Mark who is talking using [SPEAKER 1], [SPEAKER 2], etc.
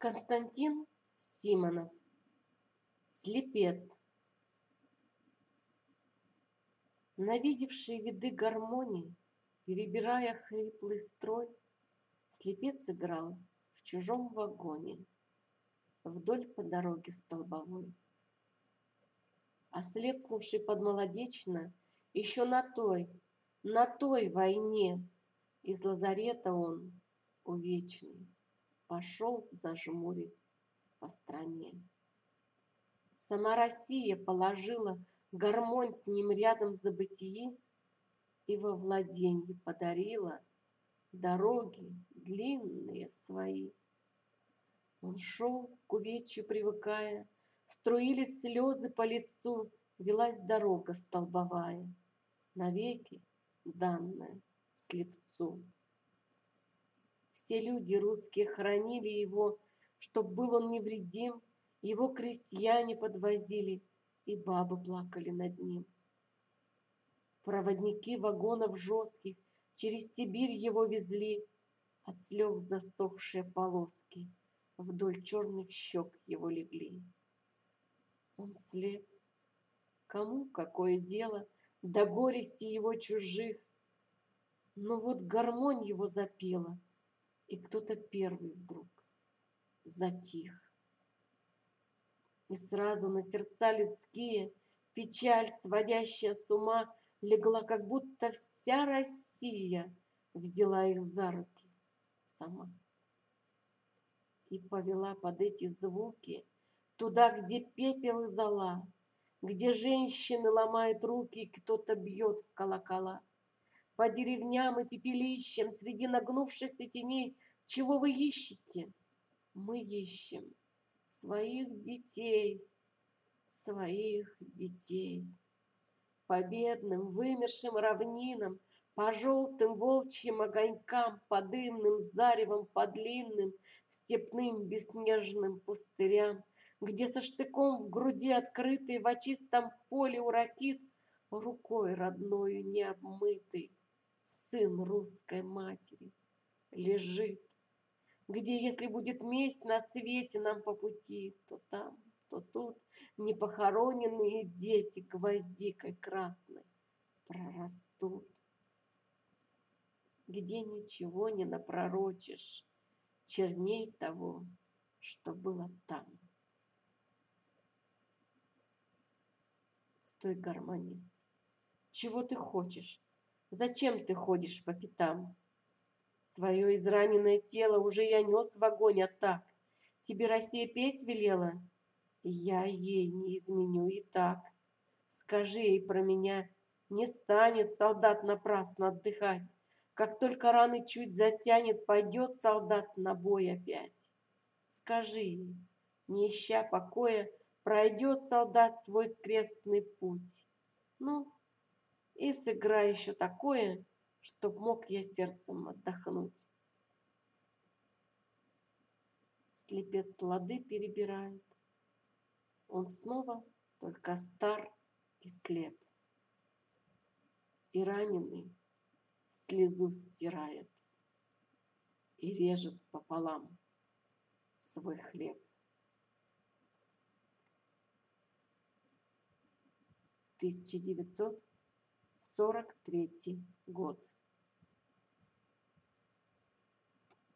[SPEAKER 1] Константин Симонов. Слепец. Навидевший виды гармонии, перебирая хриплый строй, слепец играл в чужом вагоне вдоль по дороге столбовой. Ослепнувший подмолодечно, еще на той войне из лазарета он, увечный, пошел, зажмурясь, по стране. Сама Россия положила гармонь с ним рядом забытии и во владенье подарила дороги длинные свои. Он шел, к увечью привыкая, струились слезы по лицу, велась дорога столбовая, навеки данная слепцу. Все люди русские хранили его, чтоб был он невредим, его крестьяне подвозили, и бабы плакали над ним. Проводники вагонов жестких через Сибирь его везли, от слез засохшие полоски вдоль черных щек его легли. Он слеп, кому какое дело до горести его чужих, но вот гармонь его запела, и кто-то первый вдруг затих. И сразу на сердца людские печаль, сводящая с ума, легла, как будто вся Россия взяла их за руки сама и повела под эти звуки туда, где пепел и зола, где женщины ломают руки, и кто-то бьет в колокола. По деревням и пепелищам среди нагнувшихся теней чего вы ищете? Мы ищем своих детей, своих детей. По бедным, вымершим равнинам, по желтым волчьим огонькам, по дымным заревам, по длинным степным бесснежным пустырям, где со штыком в груди открытый в очистом поле у ракит рукой родною не обмытый сын русской матери лежит, где, если будет месть на свете нам по пути, то там, то тут непохороненные дети гвоздикой красной прорастут, где ничего не напророчишь черней того, что было там. Стой, гармонист, чего ты хочешь? Зачем ты ходишь по пятам? Свое израненное тело уже я нес в огонь, а так тебе Россия петь велела? Я ей не изменю и так. Скажи ей про меня, не станет солдат напрасно отдыхать. Как только раны чуть затянет, пойдет солдат на бой опять. Скажи ей, не ища покоя, пройдет солдат свой крестный путь. Ну, и сыграй еще такое, чтоб мог я сердцем отдохнуть. Слепец лады перебирает. Он снова только стар и слеп. И раненый слезу стирает и режет пополам свой хлеб. 1943 год.